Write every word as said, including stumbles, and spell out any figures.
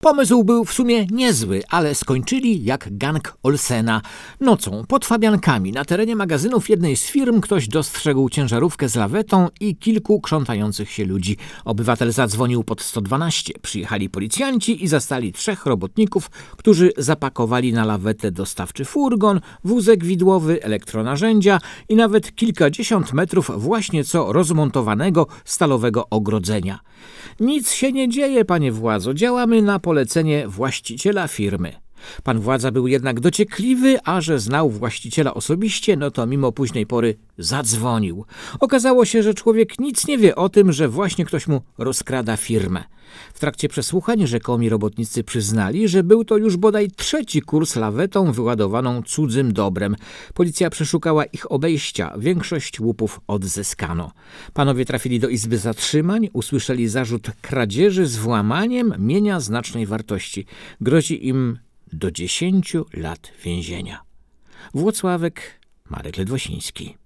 Pomysł był w sumie niezły, ale skończyli jak gang Olsena. Nocą pod Fabiankami na terenie magazynów jednej z firm ktoś dostrzegł ciężarówkę z lawetą i kilku krzątających się ludzi. Obywatel zadzwonił pod sto dwanaście. Przyjechali policjanci i zastali trzech robotników, którzy zapakowali na lawetę dostawczy furgon, wózek widłowy, elektronarzędzia i nawet kilkadziesiąt metrów właśnie co rozmontowanego stalowego ogrodzenia. Nic się nie dzieje, panie władzo, działamy na polecenie właściciela firmy. Pan władza był jednak dociekliwy, a że znał właściciela osobiście, no to mimo późnej pory zadzwonił. Okazało się, że człowiek nic nie wie o tym, że właśnie ktoś mu rozkrada firmę. W trakcie przesłuchań rzekomi robotnicy przyznali, że był to już bodaj trzeci kurs lawetą wyładowaną cudzym dobrem. Policja przeszukała ich obejścia, większość łupów odzyskano. Panowie trafili do izby zatrzymań, usłyszeli zarzut kradzieży z włamaniem mienia znacznej wartości. Grozi im do dziesięciu lat więzienia. Włocławek, Marek Ledwosiński.